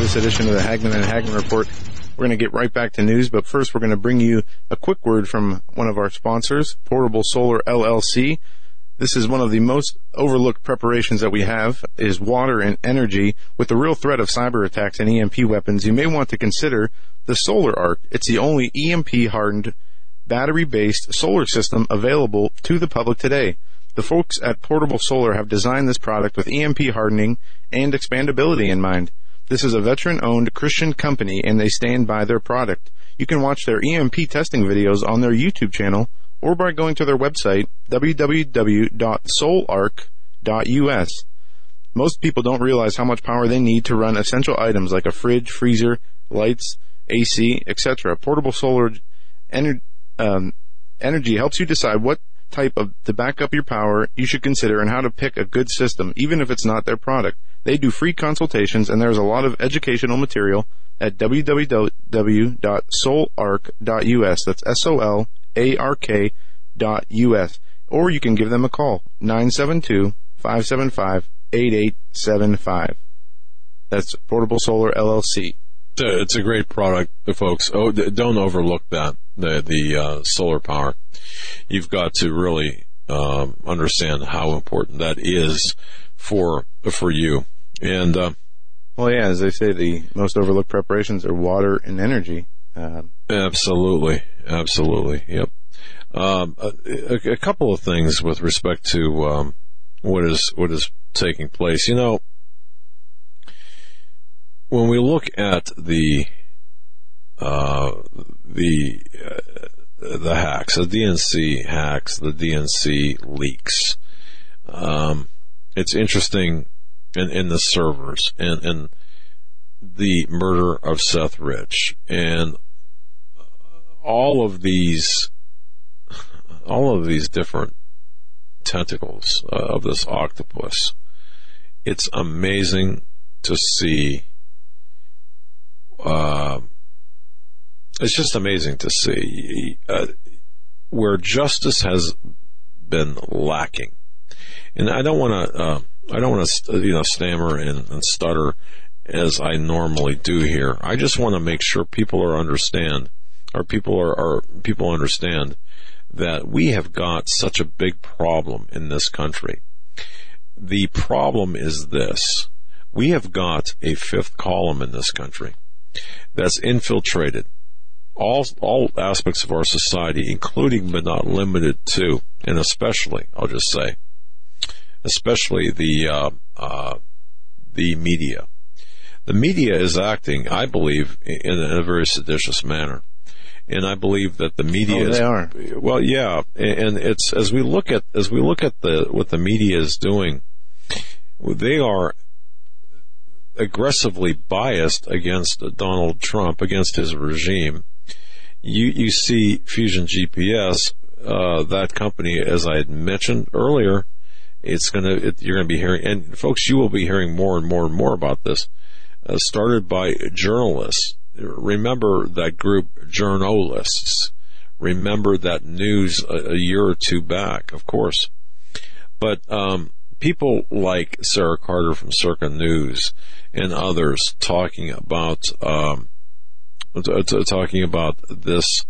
this edition of the Hagman and Hagman Report. We're going to get right back to news, but first we're going to bring you a quick word from one of our sponsors, Portable Solar LLC. This is one of the most overlooked preparations that we have, is water and energy. With the real threat of cyber attacks and EMP weapons, you may want to consider the Solar Arc. It's the only EMP-hardened, battery-based solar system available to the public today. The folks at Portable Solar have designed this product with EMP hardening and expandability in mind. This is a veteran-owned Christian company, and they stand by their product. You can watch their EMP testing videos on their YouTube channel or by going to their website, www.solarc.us. Most people don't realize how much power they need to run essential items like a fridge, freezer, lights, AC, etc. Portable Solar Energy helps you decide what type to back up your power you should consider and how to pick a good system, even if it's not their product. They do free consultations, and there's a lot of educational material at www.solarc.us. That's SOLARK.us. Or you can give them a call, 972-575-8875. That's Portable Solar LLC. It's a great product, folks. Oh, don't overlook that, the solar power. You've got to really understand how important that is for you. And well, yeah, as they say, the most overlooked preparations are water and energy. Absolutely, yep. A couple of things with respect to what is taking place. You know, when we look at the hacks, the DNC hacks, the DNC leaks, it's interesting in the servers and the murder of Seth Rich and all of these different tentacles of this octopus. It's amazing to see. It's just amazing to see where justice has been lacking. And I don't want to stammer and stutter as I normally do here. I just want to make sure people understand that we have got such a big problem in this country. The problem is this: we have got a fifth column in this country that's infiltrated all aspects of our society, including but not limited to, and especially, I'll just say, especially the media. The media is acting, I believe, in a very seditious manner, and I believe that the media they are. Well, yeah, and it's as we look at what the media is doing, they are aggressively biased against Donald Trump, against his regime. You see Fusion GPS, that company, as I had mentioned earlier, you're going to be hearing, and folks, you will be hearing more and more and more about this, started by journalists. Remember that group, journalists. Remember that news a year or two back, of course. But people like Sarah Carter from Circa News and others talking about this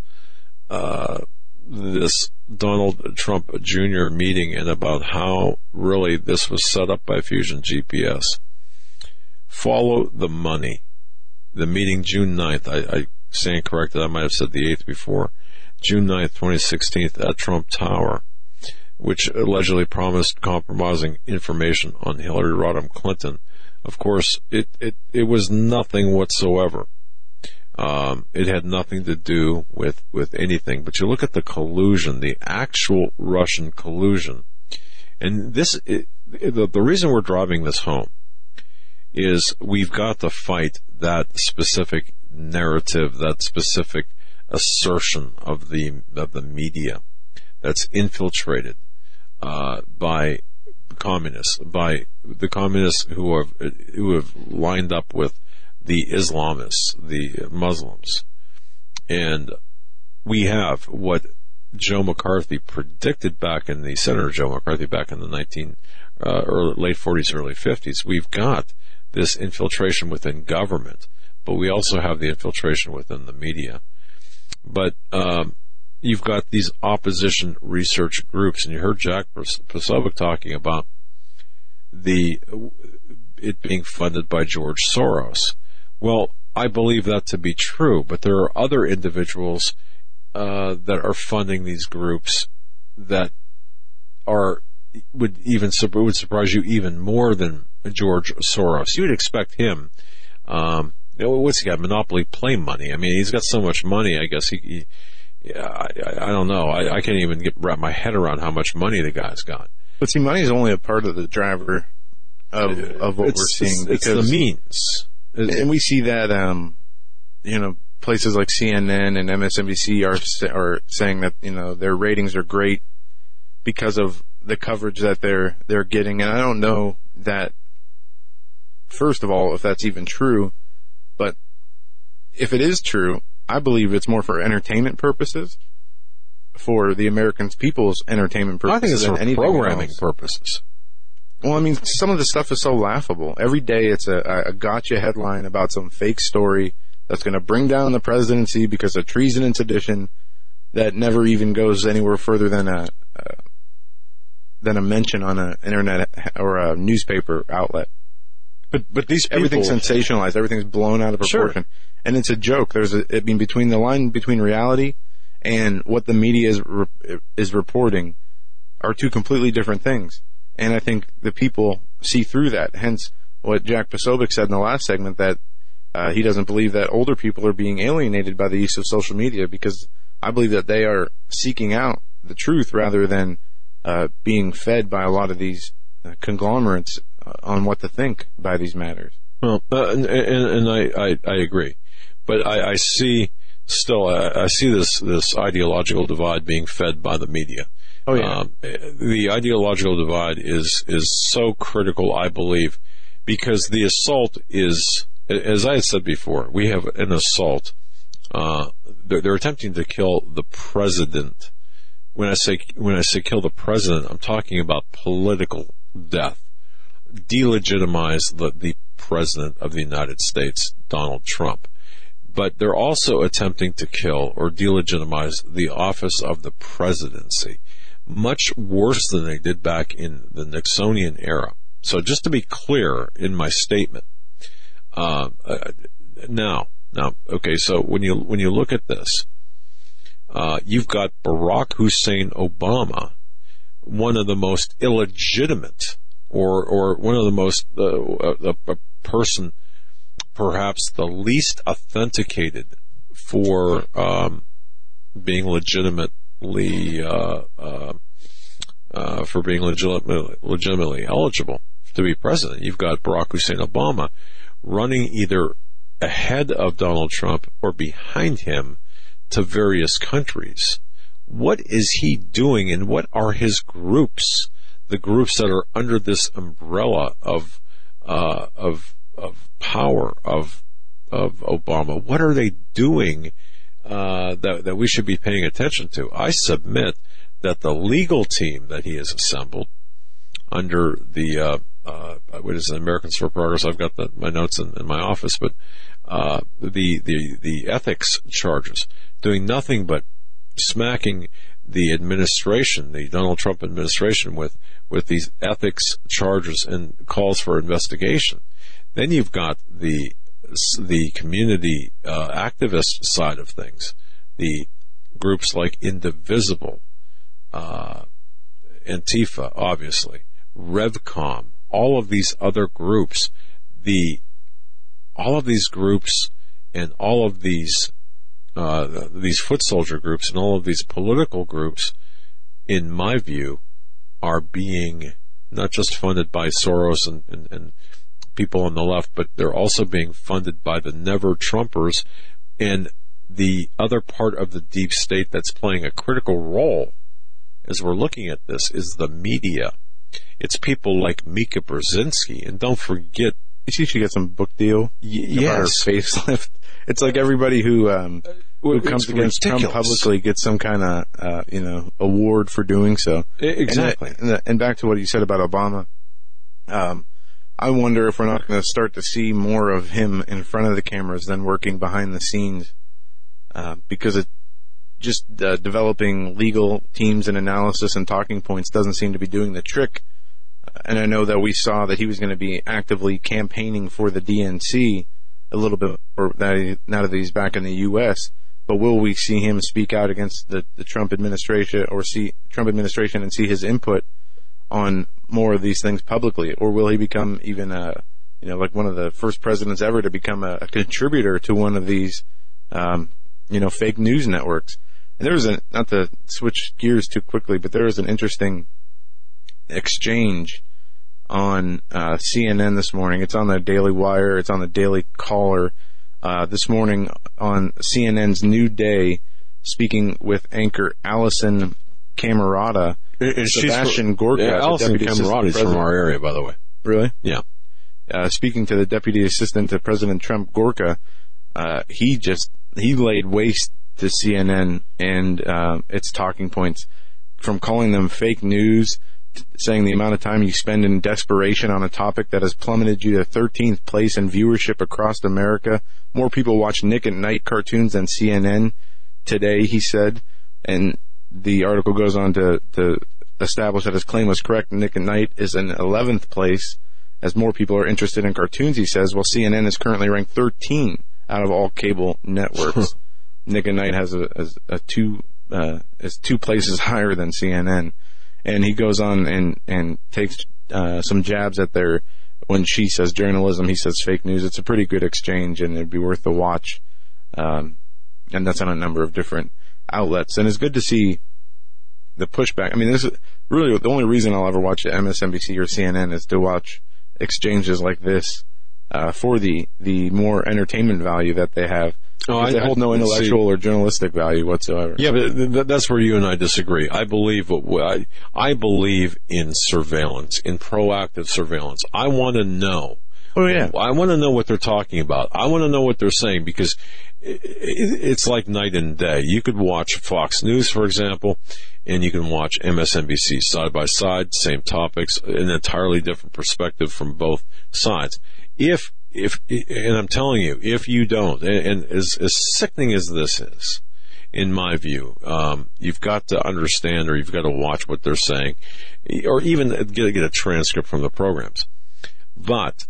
Donald Trump Jr. meeting, and about how really this was set up by Fusion GPS. Follow the money. The meeting June 9th, I stand corrected, I might have said the 8th before, June 9th, 2016 at Trump Tower, which allegedly promised compromising information on Hillary Rodham Clinton. Of course, it was nothing whatsoever. It had nothing to do with anything. But you look at the collusion, the actual Russian collusion, and the reason we're driving this home is we've got to fight that specific narrative, that specific assertion of the media that's infiltrated by communists, by the communists who have lined up with the Islamists, the Muslims. And we have what Joe McCarthy predicted back in the Senator Joe McCarthy back in the late 40s, early 50s. We've got this infiltration within government, but we also have the infiltration within the media. But you've got these opposition research groups, and you heard Jack Posobiec talking about it being funded by George Soros. Well, I believe that to be true, but there are other individuals that are funding these groups that would surprise you even more than George Soros. You would expect him. What's he got? Monopoly play money. I mean, he's got so much money. I guess I don't know. I can't even wrap my head around how much money the guy's got. But see, money is only a part of the driver of what we're seeing. It's the means. And we see that, places like CNN and MSNBC are saying that, their ratings are great because of the coverage that they're getting. And I don't know that, first of all, if that's even true, but if it is true, I believe it's more for entertainment purposes, for the American people's entertainment purposes. I think it's for programming purposes. Well, I mean, some of the stuff is so laughable. Every day it's a gotcha headline about some fake story that's going to bring down the presidency because of treason and sedition that never even goes anywhere further than a mention on an internet or a newspaper outlet. But these people, everything's sensationalized, everything's blown out of proportion, sure. And it's a joke. Between the line between reality and what the media is reporting are two completely different things. And I think the people see through that. Hence, what Jack Posobiec said in the last segment, that he doesn't believe that older people are being alienated by the use of social media, because I believe that they are seeking out the truth rather than being fed by a lot of these conglomerates on what to think by these matters. Well, and I agree, but I see this ideological divide being fed by the media. Oh yeah. The ideological divide is so critical, I believe, because the assault is, as I had said before, we have an assault. They're attempting to kill the president. When I say kill the president, I'm talking about political death. Delegitimize the president of the United States, Donald Trump. But they're also attempting to kill or delegitimize the office of the presidency, much worse than they did back in the Nixonian era. So just to be clear in my statement, okay, so when you look at this, you've got Barack Hussein Obama, one of the most illegitimate, or one of the most, a person perhaps the least authenticated for being legitimately eligible to be president. You've got Barack Hussein Obama running either ahead of Donald Trump or behind him to various countries. What is he doing, and what are his groups? The groups that are under this umbrella of power of Obama. What are they doing that we should be paying attention to? I submit that the legal team that he has assembled under the what is it, Americans for Progress? I've got my notes in my office, but the ethics charges, doing nothing but smacking the administration, the Donald Trump administration, with these ethics charges and calls for investigation. Then you've got the community activist side of things, the groups like Indivisible, Antifa, obviously, Revcom, all of these other groups, all of these groups and all of these foot soldier groups and all of these political groups, in my view, are being not just funded by Soros and people on the left, but they're also being funded by the never-Trumpers. And the other part of the deep state that's playing a critical role as we're looking at this is the media. It's people like Mika Brzezinski, and don't forget, she should get some book deal. Yes, about her facelift. It's like everybody who comes against Trump publicly gets some kind of award for doing so. Exactly. And back to what you said about Obama, I wonder if we're not going to start to see more of him in front of the cameras than working behind the scenes, because it just developing legal teams and analysis and talking points doesn't seem to be doing the trick. And I know that we saw that he was going to be actively campaigning for the DNC a little bit now that he's back in the U.S., but will we see him speak out against the Trump administration, or see Trump administration and see his input on more of these things publicly? Or will he become even like one of the first presidents ever to become a contributor to one of these fake news networks? And there was not to switch gears too quickly, but there was an interesting exchange on CNN this morning. It's on the Daily Wire. It's on the Daily Caller. This morning on CNN's New Day, speaking with anchor Allison Camerota, Sebastian Gorka. Yeah, Allison Camerota is from our area, by the way. Really? Yeah. Speaking to the Deputy Assistant to President Trump, Gorka, he laid waste to CNN and its talking points, from calling them fake news, saying the amount of time you spend in desperation on a topic that has plummeted you to 13th place in viewership across America. More people watch Nick at Night cartoons than CNN today, he said. And the article goes on to establish that his claim was correct. Nick at Night is in 11th place, as more people are interested in cartoons, he says, while CNN is currently ranked 13 out of all cable networks. Nick at Night has is 2 places higher than CNN. And he goes on and takes some jabs at when she says journalism, he says fake news. It's a pretty good exchange, and it'd be worth the watch. And that's on a number of different outlets. And it's good to see the pushback. I mean, this is really the only reason I'll ever watch MSNBC or CNN is to watch exchanges like this for the more entertainment value that they have. They hold no intellectual or journalistic value whatsoever. Yeah, but that's where you and I disagree. I believe in surveillance, in proactive surveillance. I want to know. Oh, yeah. I want to know what they're talking about. I want to know what they're saying, because it's like night and day. You could watch Fox News, for example, and you can watch MSNBC side by side, same topics, an entirely different perspective from both sides. And I'm telling you, if you don't, and as sickening as this is, in my view, you've got to understand, or you've got to watch what they're saying, or even get a transcript from the programs. But,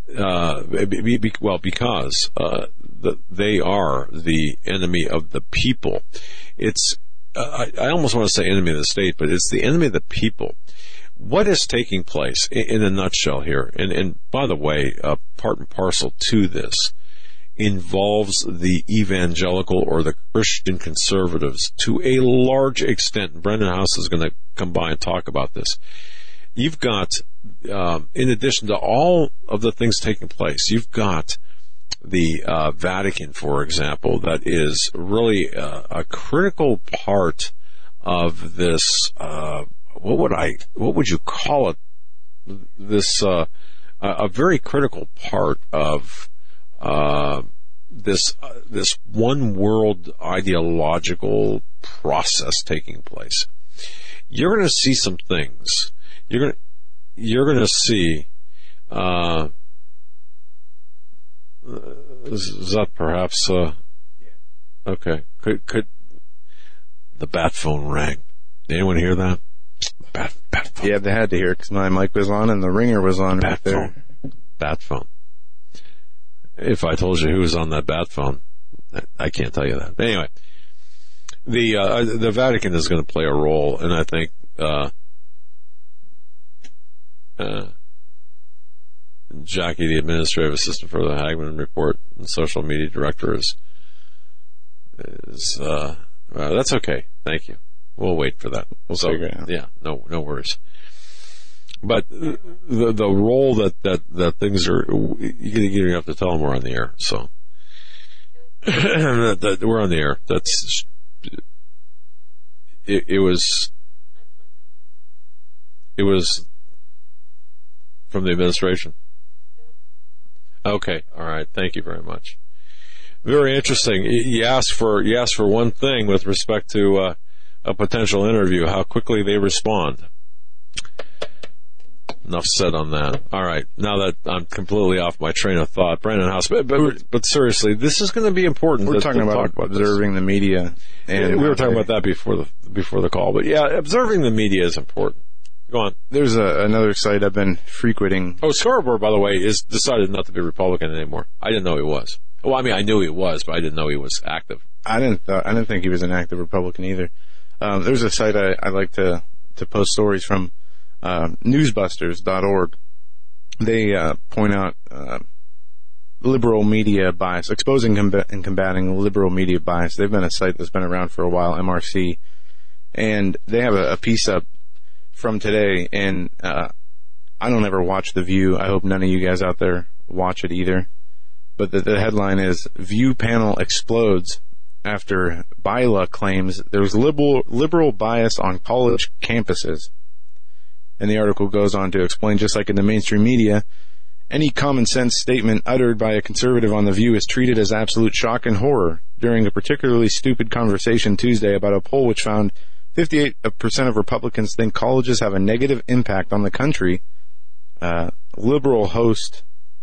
because they are the enemy of the people. I almost want to say enemy of the state, but it's the enemy of the people. What is taking place in a nutshell here, and by the way, part and parcel to this, involves the evangelical or the Christian conservatives to a large extent. Brendan House is going to come by and talk about this. You've got, in addition to all of the things taking place, you've got the Vatican, for example, that is really a critical part of this. What would you call it? This, a very critical part of, this one world ideological process taking place. You're going to see some things. You're going to see, is that perhaps, okay. Could the bat phone rang? Anyone hear that? Bat phone. Yeah, they had to hear it because my mic was on and the ringer was on bat right there. Phone. Bat phone. If I told you who was on that bat phone, I can't tell you that. Anyway, the Vatican is going to play a role, and I think Jackie, the administrative assistant for the Hagman Report and social media director, is that's okay. Thank you. We'll wait for that. We'll figure it out. Yeah, no worries. But the role that things are, you don't have to tell them we're on the air. So that we're on the air. That's it was from the administration. Okay, all right. Thank you very much. Very interesting. You asked for one thing with respect to a potential interview. How quickly they respond. enough said on that. All right, now that I'm completely off my train of thought, Brandon House, but seriously, this is going to be important. We're talking about observing the media, and we were talking about that before the call. But yeah, observing the media is important. Go on. There's another site I've been frequenting. Oh, Scarborough, by the way, is decided not to be Republican anymore. I didn't know he was. Well, I mean, I knew he was, but I didn't know he was active. I didn't think he was an active Republican either. There's a site I like to post stories from, newsbusters.org. They point out liberal media bias, exposing and combating liberal media bias. They've been a site that's been around for a while, MRC, and they have a piece up from today, and I don't ever watch The View. I hope none of you guys out there watch it either. But the headline is, View Panel Explodes After Bila Claims There's Liberal Bias on College Campuses. And the article goes on to explain, just like in the mainstream media, any common sense statement uttered by a conservative on The View is treated as absolute shock and horror. During a particularly stupid conversation Tuesday about a poll which found 58% of Republicans think colleges have a negative impact on the country, liberal host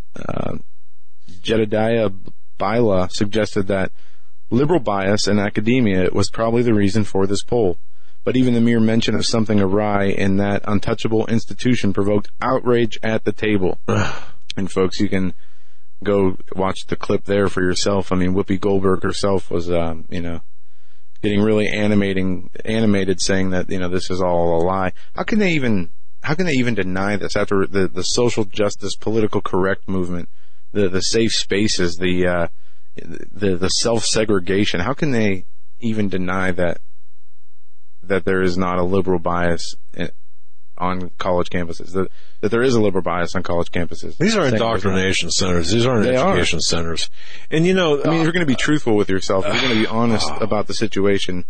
Jedediah Bila suggested that liberal bias in academia was probably the reason for this poll. But even the mere mention of something awry in that untouchable institution provoked outrage at the table. And folks, you can go watch the clip there for yourself. I mean, Whoopi Goldberg herself was, getting really animated, saying that, this is all a lie. How can they even deny this after the social justice, political correct movement, the safe spaces, the self-segregation? How can they even deny that there is not a liberal bias on college campuses, that there is a liberal bias on college campuses? These are indoctrination centers. These aren't education centers. And if you're going to be truthful with yourself, if you're going to be honest about the situation,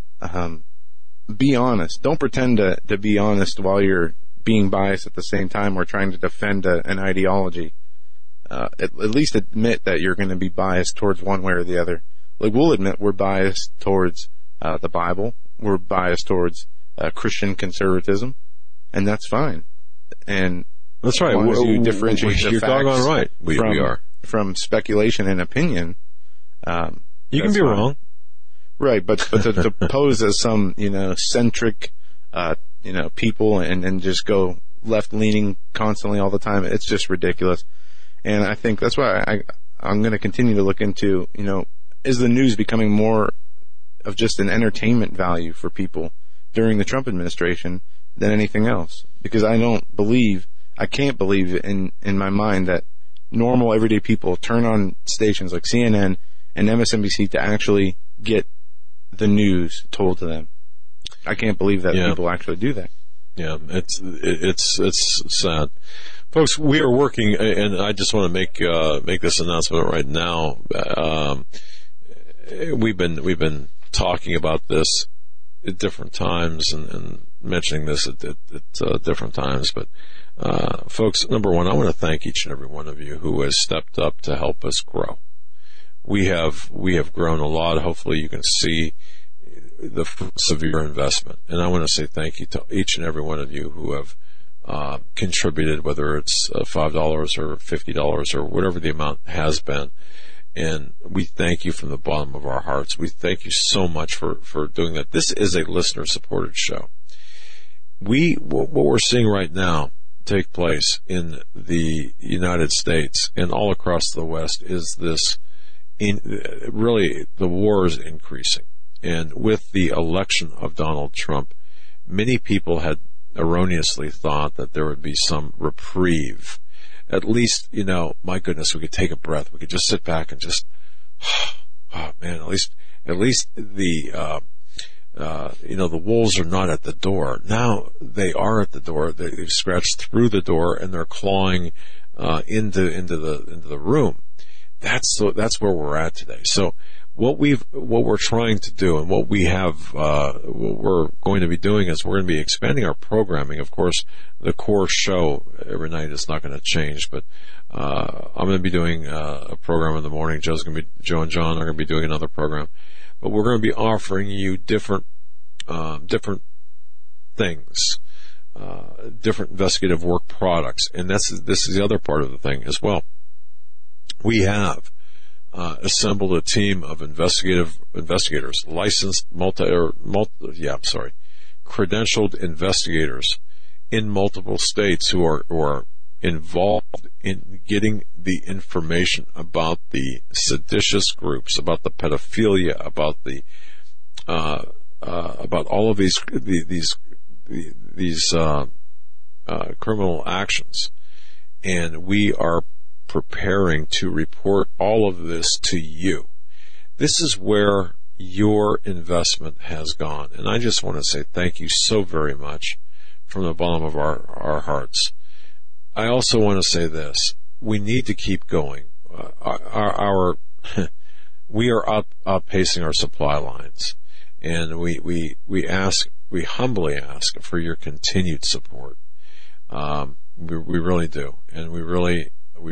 be honest. Don't pretend to be honest while you're being biased at the same time or trying to defend an ideology. At least admit that you're going to be biased towards one way or the other. Like, we'll admit we're biased towards the Bible. We're biased towards Christian conservatism, and that's fine. And that's right. As long as you differentiate the you're facts doggone right. We are. From speculation and opinion. You can be wrong. Right, but to pose as some, centric, people and just go left-leaning constantly all the time, it's just ridiculous. And I think that's why I'm going to continue to look into, is the news becoming more of just an entertainment value for people during the Trump administration than anything else? Because I can't believe in my mind that normal everyday people turn on stations like CNN and MSNBC to actually get the news told to them. I can't believe that people actually do that. Yeah, it's sad. Folks, we are working, and I just want to make this announcement right now. We've been talking about this at different times and mentioning this at different times. But folks, number one, I want to thank each and every one of you who has stepped up to help us grow. We have grown a lot. Hopefully, you can see the fruits of your investment, and I want to say thank you to each and every one of you who have contributed, whether it's $5 or $50 or whatever the amount has been. And we thank you from the bottom of our hearts. We thank you so much for doing that. This is a listener-supported show. What we're seeing right now take place in the United States and all across the West is this, really, the war is increasing. And with the election of Donald Trump, many people had erroneously thought that there would be some reprieve. At least, my goodness, we could take a breath. We could just sit back and just, oh man, at least the, the wolves are not at the door. Now they are at the door. They've scratched through the door and they're clawing, into the room. That's where we're at today. So what we're trying to do and what we're going to be doing is we're going to be expanding our programming. Of course, the core show every night is not going to change, but I'm going to be doing a program in the morning. Joe and John are going to be doing another program, but we're going to be offering you different things. different investigative work products. And this is the other part of the thing as well. We have assembled a team of investigators, licensed credentialed investigators in multiple states who are involved in getting the information about the seditious groups, about the pedophilia, about the about all of these criminal actions, and we are preparing to report all of this to you. This is where your investment has gone, and I just want to say thank you so very much from the bottom of our hearts. I also want to say this: we need to keep going. We are outpacing our supply lines, and we humbly ask for your continued support. We really do, and we really,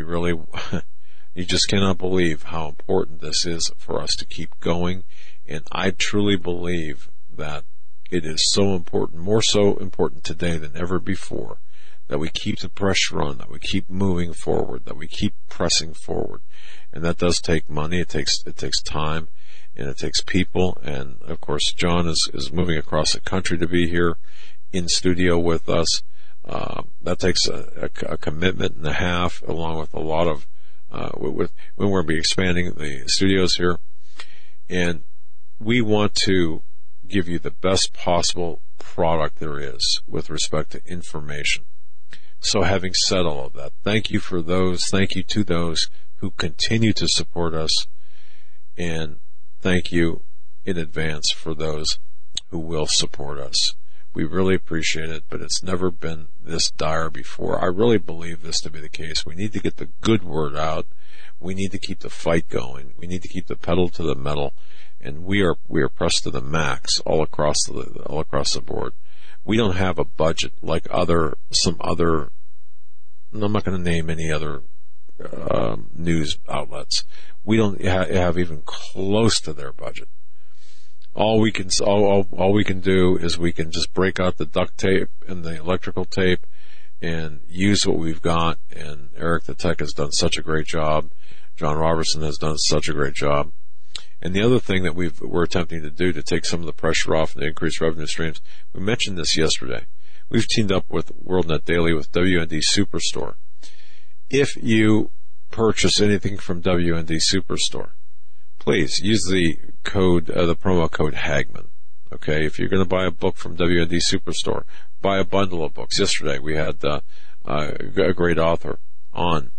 you just cannot believe how important this is for us to keep going. And I truly believe that it is so important, more so important today than ever before, that we keep the pressure on, that we keep moving forward, that we keep pressing forward. And that does take money, it takes time, and it takes people. And of course, John is moving across the country to be here in studio with us. That takes a commitment and a half, along with a lot of when we'll be expanding the studios here. And we want to give you the best possible product there is with respect to information. So having said all of that, thank you to those who continue to support us, and thank you in advance for those who will support us. We really appreciate it, but it's never been this dire before. I really believe this to be the case. We need to get the good word out. We need to keep the fight going. We need to keep the pedal to the metal, and we are pressed to the max all across the board. We don't have a budget like some other. I'm not going to name any other news outlets. We don't have even close to their budget. All we can do is we can just break out the duct tape and the electrical tape and use what we've got. And Eric the Tech has done such a great job. John Robertson has done such a great job. And the other thing that we're attempting to do to take some of the pressure off and increase revenue streams, we mentioned this yesterday. We've teamed up with WorldNet Daily with WND Superstore. If you purchase anything from WND Superstore, please use the promo code Hagman. Okay, if you're going to buy a book from WND Superstore, buy a bundle of books. Yesterday we had a great author on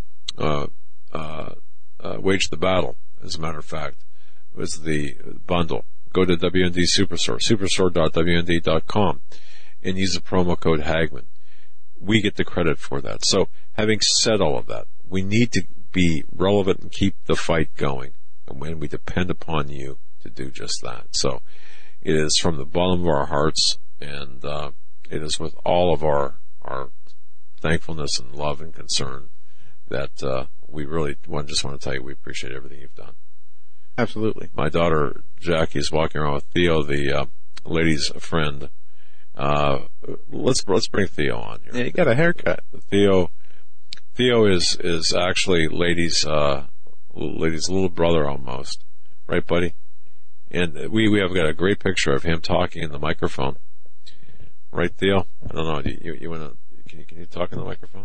Wage the Battle. As a matter of fact, it was the bundle. Go to WND Superstore, superstore.wnd.com, and use the promo code Hagman. We get the credit for that. So, having said all of that, we need to be relevant and keep the fight going. And when we depend upon you to do just that. So, it is from the bottom of our hearts, and it is with all of our thankfulness and love and concern that we really just want to tell you we appreciate everything you've done. Absolutely. My daughter Jackie is walking around with Theo, the lady's friend. Let's bring Theo on here. Yeah, you got a haircut. Theo is actually lady's little brother almost, right, buddy? And we have got a great picture of him talking in the microphone, right, Theo? I don't know. You want to? Can you talk in the microphone?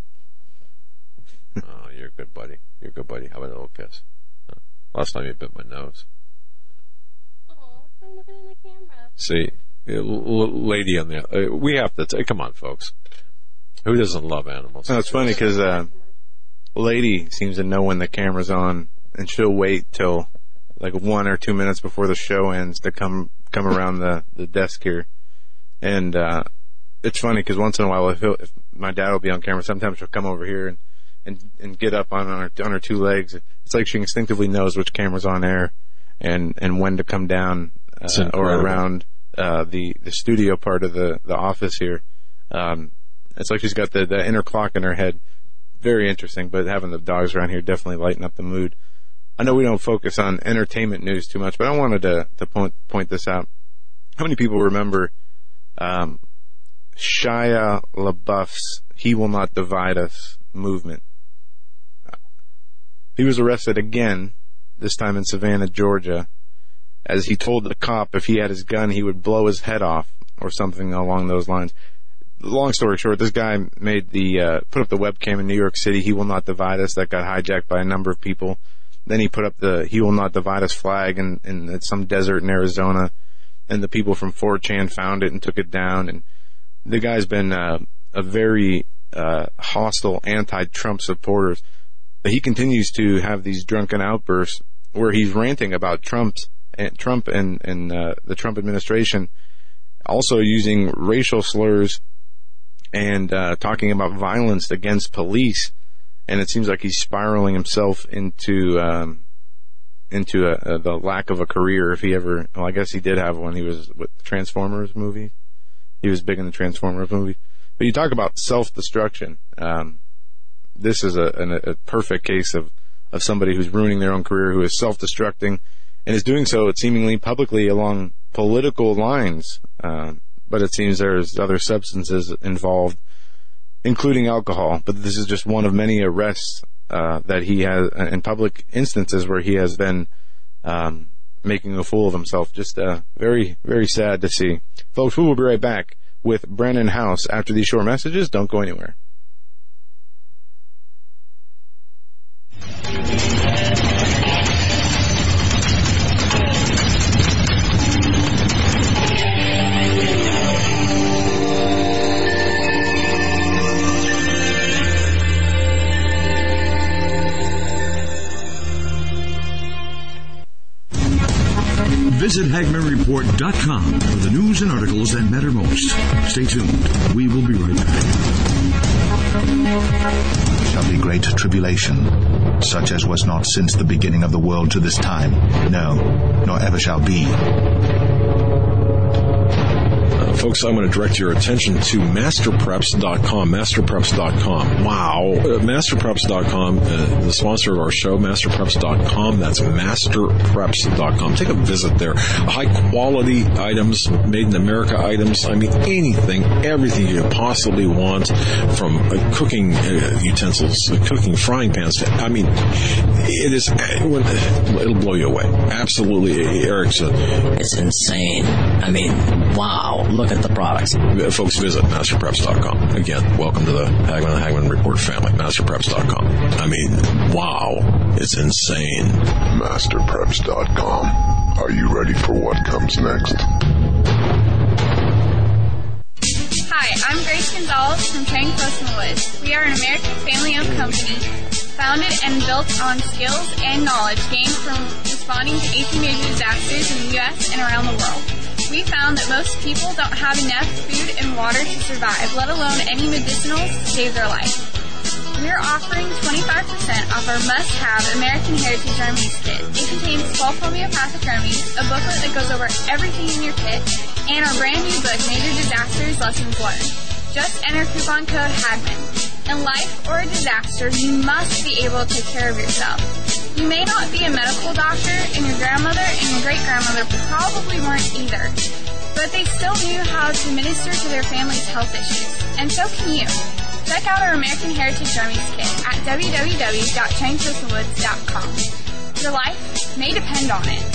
Oh, you're a good buddy. You're a good buddy. How about a little kiss? Last time you bit my nose. Oh, I'm looking in the camera. See, lady on the we have to come on, folks. Who doesn't love animals? No, it's funny because lady seems to know when the camera's on, and she'll wait till like 1 or 2 minutes before the show ends to come around the desk here. And it's funny because once in a while, if my dad will be on camera, sometimes she'll come over here and get up on her two legs. It's like she instinctively knows which camera's on air and when to come down or around the studio part of the office here. It's like she's got the inner clock in her head. Very interesting, but having the dogs around here definitely lighten up the mood. I know we don't focus on entertainment news too much, but I wanted to point this out. How many people remember Shia LaBeouf's He Will Not Divide Us movement. He was arrested again, this time in Savannah, Georgia, as he told the cop if he had his gun, he would blow his head off, or something along those lines. Long story short, this guy made put up the webcam in New York City, He Will Not Divide Us, that got hijacked by a number of people. Then he put up the He Will Not Divide Us flag in some desert in Arizona, and the people from 4chan found it and took it down. And the guy's been a very hostile anti-Trump supporter. But he continues to have these drunken outbursts where he's ranting about Trump and the Trump administration, also using racial slurs and talking about violence against police. And it seems like he's spiraling himself into the lack of a career, if he ever. Well, I guess he did have one. He was with the Transformers movie. He was big in the Transformers movie. But you talk about self-destruction. This is a perfect case of somebody who's ruining their own career, who is self-destructing, and is doing so seemingly publicly along political lines. But it seems there's other substances involved, including alcohol. But this is just one of many arrests that he has in public instances where he has been making a fool of himself. Just very, very sad to see. Folks, we will be right back with Brennan House after these short messages. Don't go anywhere. Visit HagmannReport.com for the news and articles that matter most. Stay tuned. We will be right back. Shall be great tribulation, such as was not since the beginning of the world to this time, no, nor ever shall be. Folks, I'm going to direct your attention to MasterPreps.com. MasterPreps.com. Wow. MasterPreps.com, the sponsor of our show, MasterPreps.com. That's MasterPreps.com. Take a visit there. High-quality items, made-in-America items. I mean, anything, everything you could possibly want, from cooking utensils, cooking frying pans. I mean, it is, it'll blow you away. Absolutely. Eric said, it's insane. I mean, wow. Look at the products. Folks, visit MasterPreps.com. Again, welcome to the Hagmann and Hagmann Report family. MasterPreps.com. I mean, wow. It's insane. MasterPreps.com. Are you ready for what comes next? Hi, I'm Grace Gonzalez from Chang Close in the Woods. We are an American family-owned company founded and built on skills and knowledge gained from responding to 18 major disasters in the U.S. and around the world. We found that most people don't have enough food and water to survive, let alone any medicinals to save their life. We're offering 25% off our must-have American Heritage Remedies kit. It contains 12 homeopathic remedies, a booklet that goes over everything in your kit, and our brand new book, Major Disasters Lessons Learned. Just enter coupon code HAGMAN. In life or a disaster, you must be able to take care of yourself. You may not be a medical doctor, and your grandmother and your great-grandmother probably weren't either, but they still knew how to minister to their family's health issues, and so can you. Check out our American Heritage Remedies kit at www.changcrystalwoods.com. Your life may depend on it.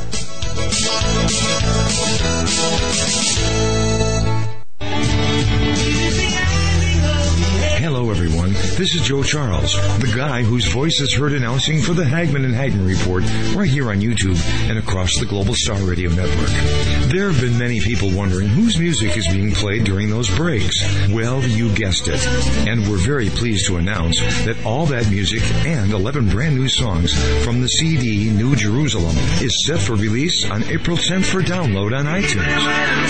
Hello, everyone. This is Joe Charles, the guy whose voice is heard announcing for the Hagmann and Hagmann Report right here on YouTube and across the Global Star Radio Network. There have been many people wondering whose music is being played during those breaks. Well, you guessed it. And we're very pleased to announce that all that music and 11 brand new songs from the CD New Jerusalem is set for release on April 10th for download on iTunes.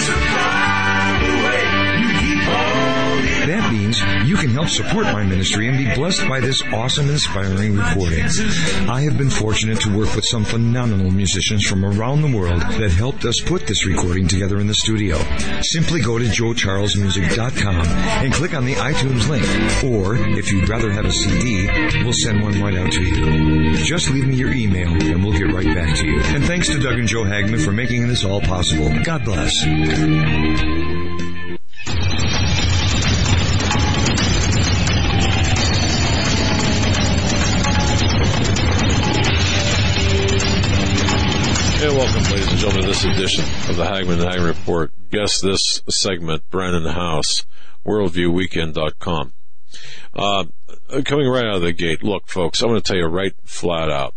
That means you can help support my ministry and be blessed by this awesome, inspiring recording. I have been fortunate to work with some phenomenal musicians from around the world that helped us put this recording together in the studio. Simply go to joecharlesmusic.com and click on the iTunes link. Or, if you'd rather have a CD, we'll send one right out to you. Just leave me your email and we'll get right back to you. And thanks to Doug and Joe Hagmann for making this all possible. God bless. And welcome, ladies and gentlemen, to this edition of the Hagmann and Hagmann Report. Guest this segment, Brandon House, worldviewweekend.com. Coming right out of the gate, look, folks, I'm going to tell you right flat out.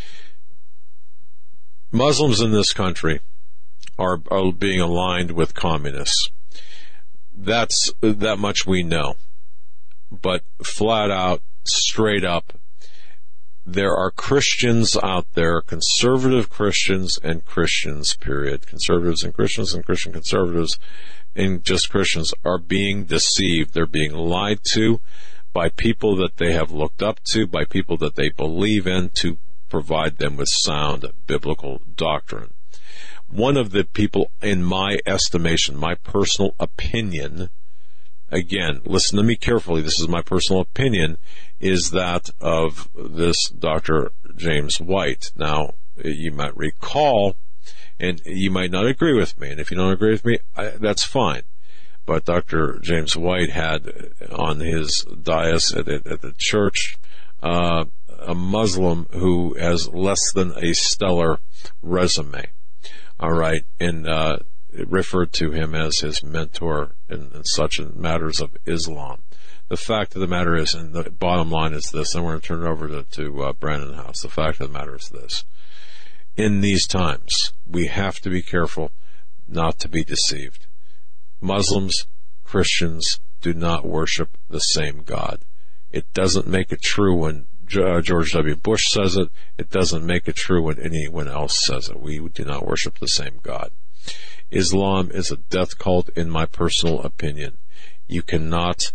Muslims in this country are being aligned with communists. That's that much we know. But flat out, straight up, there are Christians out there, conservative Christians and Christians, period. Conservatives and Christians and Christian conservatives and just Christians are being deceived. They're being lied to by people that they have looked up to, by people that they believe in to provide them with sound biblical doctrine. One of the people, in my estimation, my personal opinion, again, listen to me carefully, this is my personal opinion, is that of this Dr. James White. Now, you might recall, and you might not agree with me, and if you don't agree with me, that's fine. But Dr. James White had on his dais at the church a Muslim who has less than a stellar resume. All right, and referred to him as his mentor in such matters of Islam. The fact of the matter is, and the bottom line is this, I want to turn it over to Brandon House. The fact of the matter is this. In these times, we have to be careful not to be deceived. Muslims, Christians do not worship the same God. It doesn't make it true when George W. Bush says it. It doesn't make it true when anyone else says it. We do not worship the same God. Islam is a death cult, in my personal opinion. You cannot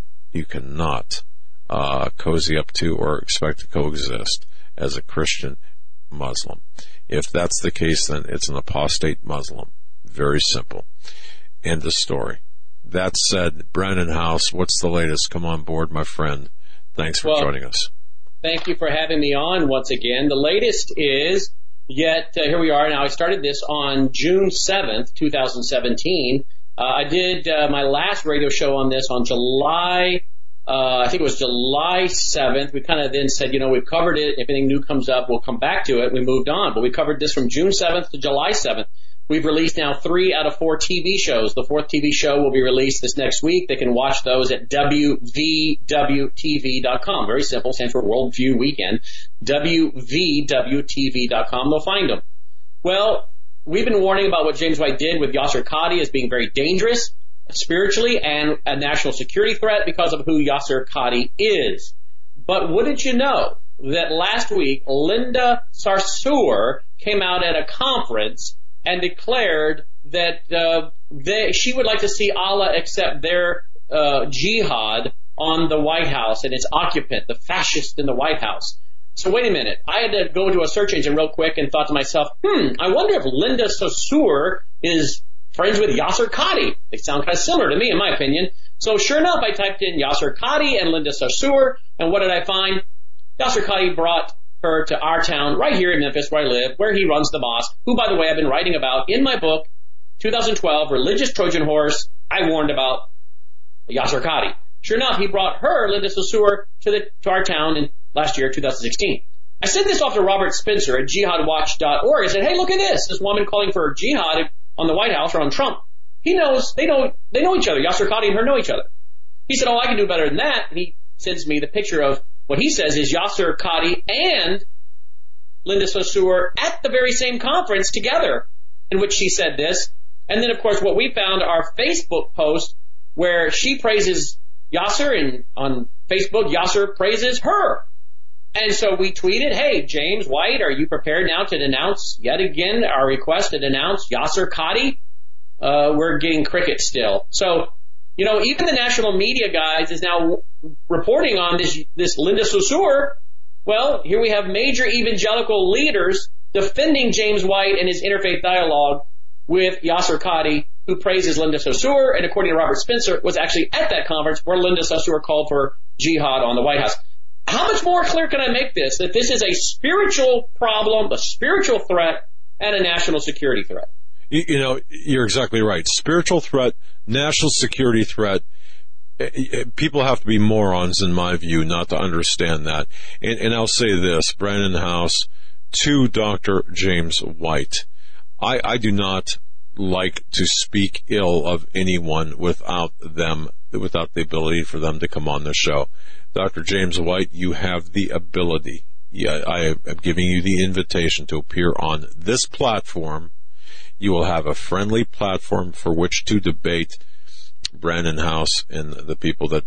cozy up to or expect to coexist as a Christian Muslim. If that's the case, then it's an apostate Muslim. Very simple. End of story. That said, Brandon House, what's the latest? Come on board, my friend. Thanks for joining us. Thank you for having me on once again. The latest is, here we are now. I started this on June 7th, 2017. I did my last radio show on this on July 7th. We kind of then said, we've covered it. If anything new comes up, we'll come back to it. We moved on. But we covered this from June 7th to July 7th. We've released now 3 out of 4 TV shows. The 4th TV show will be released this next week. They can watch those at WVWTV.com. Very simple. Stands for World View Weekend. WVWTV.com. They'll find them. Well, we've been warning about what James White did with Yasser Qadhi as being very dangerous spiritually and a national security threat because of who Yasser Qadhi is. But wouldn't you know that last week Linda Sarsour came out at a conference and declared that she would like to see Allah accept their jihad on the White House and its occupant, the fascist in the White House. So wait a minute. I had to go to a search engine real quick and thought to myself, I wonder if Linda Sarsour is friends with Yasser Qadhi. They sound kind of similar to me, in my opinion. So sure enough, I typed in Yasser Qadhi and Linda Sarsour, and what did I find? Yasser Qadhi brought her to our town right here in Memphis where I live, where he runs the mosque, who, by the way, I've been writing about in my book, 2012, Religious Trojan Horse. I warned about Yasser Qadhi. Sure enough, he brought her, Linda Sarsour, to our town in last year, 2016. I sent this off to Robert Spencer at jihadwatch.org. I said, hey, look at this woman calling for jihad on the White House or on Trump. He knows, they know each other. Yasser Qadhi and her know each other. He said, I can do better than that. And he sends me the picture of what he says is Yasser Qadhi and Linda Sarsour at the very same conference together, in which she said this. And then, of course, what we found are Facebook posts where she praises Yasser, and on Facebook, Yasser praises her. And so we tweeted, hey, James White, are you prepared now to denounce yet again our request to denounce Yasser Qadhi? We're getting crickets still. So, even the national media guys is now reporting on this Linda Sarsour. Well, here we have major evangelical leaders defending James White and his interfaith dialogue with Yasser Qadhi, who praises Linda Sarsour, and according to Robert Spencer, was actually at that conference where Linda Sarsour called for jihad on the White House. How much more clear can I make this? That this is a spiritual problem, a spiritual threat, and a national security threat. You're exactly right. Spiritual threat, national security threat. People have to be morons, in my view, not to understand that. And I'll say this, Brandon House, to Dr. James White. I do not like to speak ill of anyone without the ability for them to come on the show. Dr. James White, you have the ability. Yeah, I am giving you the invitation to appear on this platform. You will have a friendly platform for which to debate Brandon House and the people that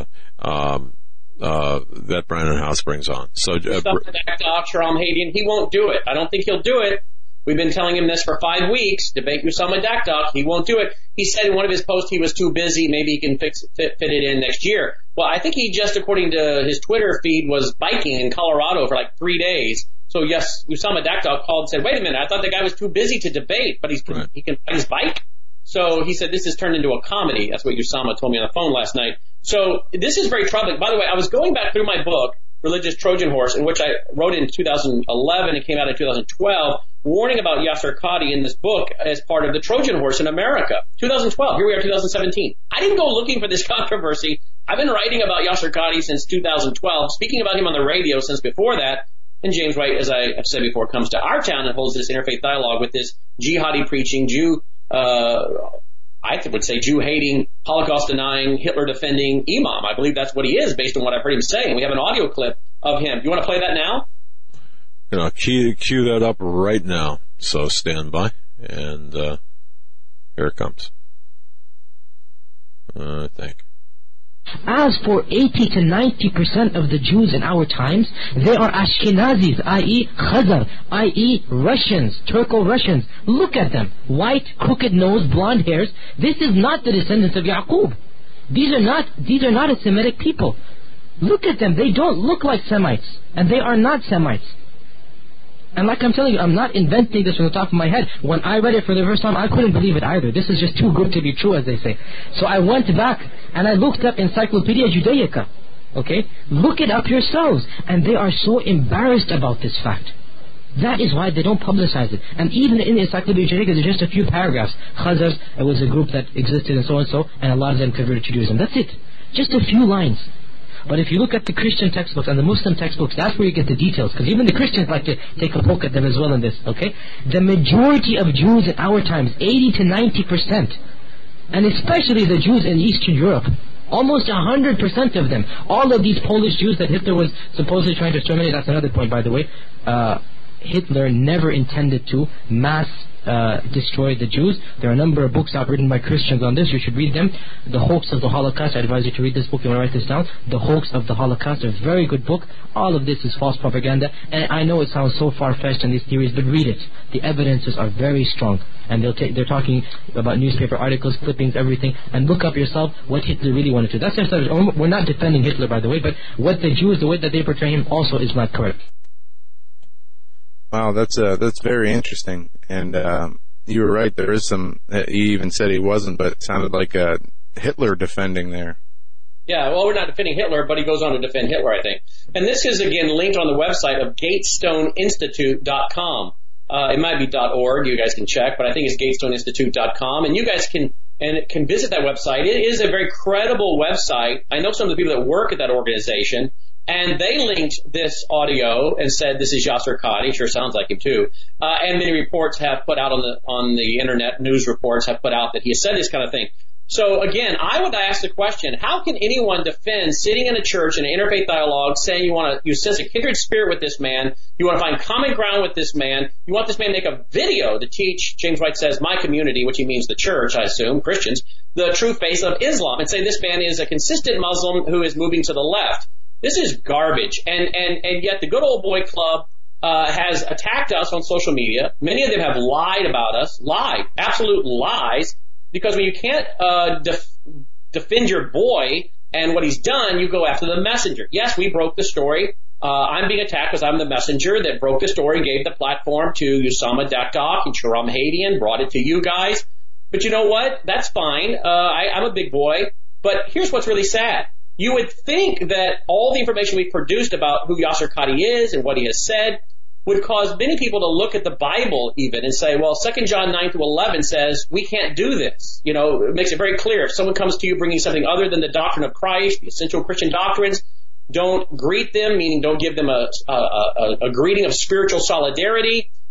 that Brandon House brings on. So, Shahram Hadian, he won't do it. I don't think he'll do it. We've been telling him this for 5 weeks. Debate Usama Dakdok. He won't do it. He said in one of his posts he was too busy. Maybe he can fit it in next year. Well, I think he just, according to his Twitter feed, was biking in Colorado for like 3 days. So yes, Usama Dakdok called and said, wait a minute, I thought the guy was too busy to debate, but he can ride his bike. So he said this has turned into a comedy. That's what Usama told me on the phone last night. So this is very troubling. By the way, I was going back through my book, Religious Trojan Horse, in which I wrote in 2011. It came out in 2012, warning about Yasser Qadhi in this book as part of the Trojan Horse in America. 2012. Here we are, 2017. I didn't go looking for this controversy. I've been writing about Yasser Qadhi since 2012, speaking about him on the radio since before that. And James White, as I have said before, comes to our town and holds this interfaith dialogue with this jihadi preaching, I would say Jew-hating, Holocaust-denying, Hitler-defending imam. I believe that's what he is, based on what I've heard him say. And we have an audio clip of him. You want to play that now? Cue that up right now. So stand by. And here it comes. I think. As for 80 to 90% of the Jews in our times, they are Ashkenazis, i.e. Khazar, i.e. Russians, Turco-Russians. Look at them. White, crooked nose, blonde hairs. This is not the descendants of Yaqub. These are not a Semitic people. Look at them. They don't look like Semites. And they are not Semites. And like I'm telling you, I'm not inventing this from the top of my head. When I read it for the first time, I couldn't believe it either. This is just too good to be true, as they say. So I went back and I looked up Encyclopedia Judaica. Okay? Look it up yourselves. And they are so embarrassed about this fact. That is why they don't publicize it. And even in the Encyclopedia Judaica, there's just a few paragraphs. Khazars, it was a group that existed and so, and a lot of them converted to Judaism. That's it. Just a few lines. But if you look at the Christian textbooks and the Muslim textbooks, that's where you get the details. Because even the Christians like to take a poke at them as well in this, okay? The majority of Jews in our times, 80 to 90%, and especially the Jews in Eastern Europe, almost 100% of them, all of these Polish Jews that Hitler was supposedly trying to exterminate, that's another point, by the way, Hitler never intended to mass destroy the Jews. There are a number of books out written by Christians on this. You should read them. The Hoax of the Holocaust. I advise you to read this book. You want to write this down. The Hoax of the Holocaust. A very good book. All of this is false propaganda. And I know it sounds so far-fetched in these theories, but read it. The evidences are very strong. And they're talking about newspaper articles, clippings, everything. And look up yourself what Hitler really wanted to. That's we're not defending Hitler, by the way, but what the Jews, the way that they portray him, also is not correct. Wow, that's very interesting. And you were right. There is some. He even said he wasn't, but it sounded like Hitler defending there. Yeah, well, we're not defending Hitler, but he goes on to defend Hitler, I think. And this is again linked on the website of GatesstoneInstitute.com. It might be .org. You guys can check, but I think it's GatesstoneInstitute.com, and you guys can visit that website. It is a very credible website. I know some of the people that work at that organization. And they linked this audio and said this is Yasser Qadhi. Sure sounds like him too. And many reports have put out on the internet, news reports have put out that he has said this kind of thing. So again, I would ask the question, how can anyone defend sitting in a church in an interfaith dialogue saying you sense a kindred spirit with this man, you want to find common ground with this man, you want this man to make a video to teach, James White says, my community, which he means the church, I assume, Christians, the true face of Islam, and say this man is a consistent Muslim who is moving to the left. This is garbage, and yet the Good Old Boy Club has attacked us on social media. Many of them have lied about us, absolute lies, because when you can't defend your boy and what he's done, you go after the messenger. Yes, we broke the story. I'm being attacked because I'm the messenger that broke the story, gave the platform to Usama Dakdok and Shahram Hadian, brought it to you guys. But you know what? That's fine. I'm a big boy. But here's what's really sad. You would think that all the information we've produced about who Yasser Qadhi is and what he has said would cause many people to look at the Bible even and say, well, 2 John 9-11 says we can't do this. You know, it makes it very clear. If someone comes to you bringing something other than the doctrine of Christ, the essential Christian doctrines, don't greet them, meaning don't give them a greeting of spiritual solidarity.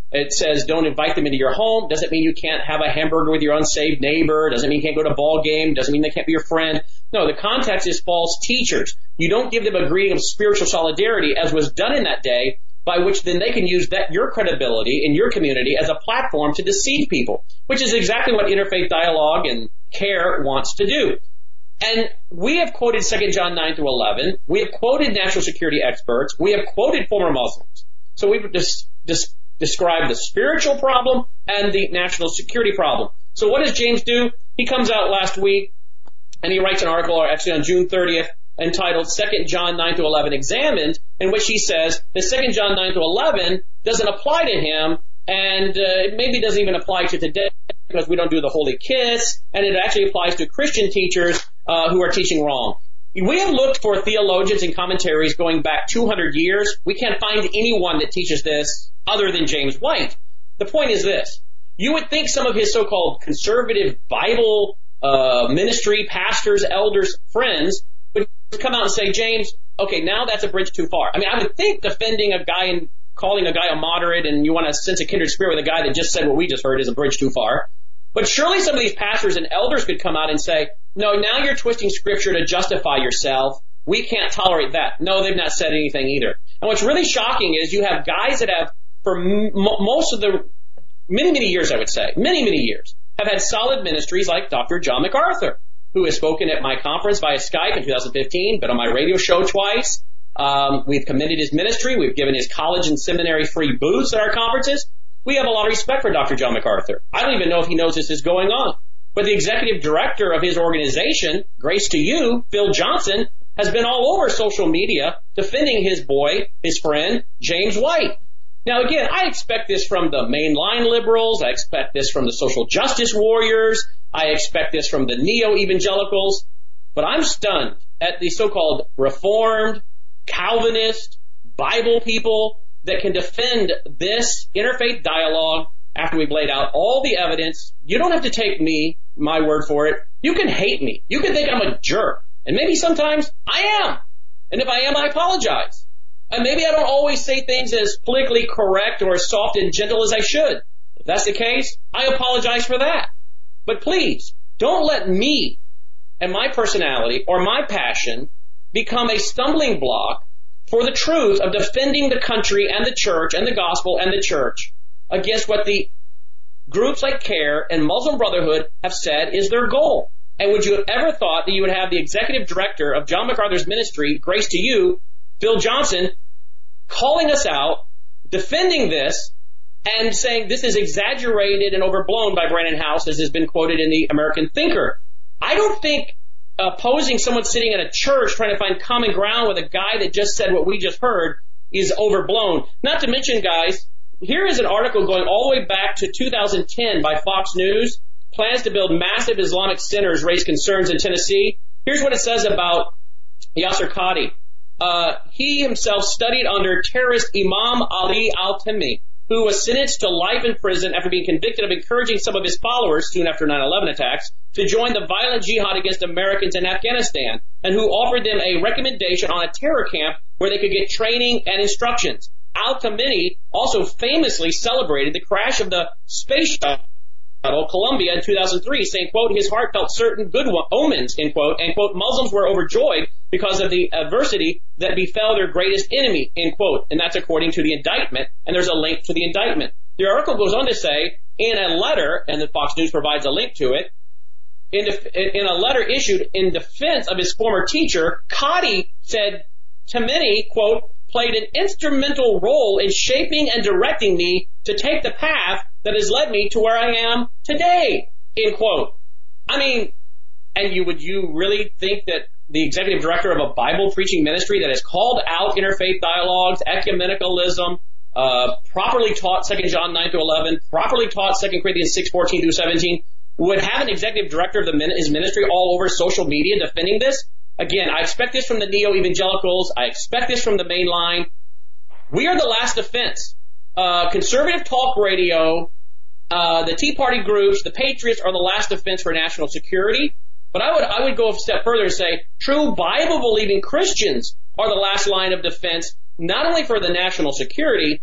It says don't invite them into your home. Doesn't mean you can't have a hamburger with your unsaved neighbor. Doesn't mean you can't go to a ball game. Doesn't mean they can't be your friend. No, the context is false teachers. You don't give them a greeting of spiritual solidarity as was done in that day, by which then they can use that your credibility in your community as a platform to deceive people, which is exactly what Interfaith Dialogue and CARE wants to do. And we have quoted 2 John 9 through 11. We have quoted national security experts. We have quoted former Muslims. So we've described the spiritual problem and the national security problem. So what does James do? He comes out last week and he writes an article, actually on June 30th, entitled 2 John 9 through 11 Examined, in which he says that 2 John 9 through 11 doesn't apply to him, and it maybe doesn't even apply to today because we don't do the holy kiss, and it actually applies to Christian teachers who are teaching wrong. We have looked for theologians and commentaries going back 200 years. We can't find anyone that teaches this other than James White. The point is this. You would think some of his so-called conservative Bible ministry, pastors, elders, friends would come out and say, James, okay, now that's a bridge too far. I mean, I would think defending a guy and calling a guy a moderate and you want to sense a kindred spirit with a guy that just said what we just heard is a bridge too far. But surely some of these pastors and elders could come out and say, no, now you're twisting scripture to justify yourself. We can't tolerate that. No, they've not said anything either. And what's really shocking is you have guys that have, for most of the, many years, I would say, many years, have had solid ministries like Dr. John MacArthur, who has spoken at my conference via Skype in 2015, been on my radio show twice. We've commended his ministry. We've given his college and seminary free booths at our conferences. We have a lot of respect for Dr. John MacArthur. I don't even know if he knows this is going on. But the executive director of his organization, Grace to You, Phil Johnson, has been all over social media defending his boy, his friend, James White. Now again, I expect this from the mainline liberals. I expect this from the social justice warriors. I expect this from the neo-evangelicals. But I'm stunned at the so-called Reformed, Calvinist, Bible people that can defend this interfaith dialogue after we've laid out all the evidence. You don't have to take my word for it. You can hate me. You can think I'm a jerk. And maybe sometimes I am. And if I am, I apologize. And maybe I don't always say things as politically correct or as soft and gentle as I should. If that's the case, I apologize for that. But please, don't let me and my personality or my passion become a stumbling block for the truth of defending the country and the church and the gospel and the church against what the groups like CARE and Muslim Brotherhood have said is their goal. And would you have ever thought that you would have the executive director of John MacArthur's ministry, Grace to You, Phil Johnson, calling us out, defending this, and saying this is exaggerated and overblown by Brandon House, as has been quoted in the American Thinker. I don't think opposing someone sitting in a church trying to find common ground with a guy that just said what we just heard is overblown. Not to mention, guys, here is an article going all the way back to 2010 by Fox News. Plans to build massive Islamic centers raise concerns in Tennessee. Here's what it says about Yasser Qadhi. He himself studied under terrorist Imam Ali al-Timi, who was sentenced to life in prison after being convicted of encouraging some of his followers soon after 9/11 attacks to join the violent jihad against Americans in Afghanistan, and who offered them a recommendation on a terror camp where they could get training and instructions. Al-Timi also famously celebrated the crash of the space shuttle Columbia in 2003, saying, quote, his heart felt certain good omens, end quote, and quote, Muslims were overjoyed because of the adversity that befell their greatest enemy, end quote. And that's according to the indictment, and there's a link to the indictment. The article goes on to say, in a letter, and the Fox News provides a link to it, in a letter issued in defense of his former teacher, Qadhi said, Tamini, quote, played an instrumental role in shaping and directing me to take the path that has led me to where I am today, end quote. I mean, and would you really think that the executive director of a Bible preaching ministry that has called out interfaith dialogues, ecumenicalism, properly taught 2 John 9 through 11, properly taught 2 Corinthians 6, 14 through 17, would have an executive director of his ministry all over social media defending this? Again, I expect this from the neo-evangelicals. I expect this from the mainline. We are the last defense. Conservative talk radio, the Tea Party groups, the Patriots are the last defense for national security. But I would go a step further and say true Bible-believing Christians are the last line of defense, not only for the national security,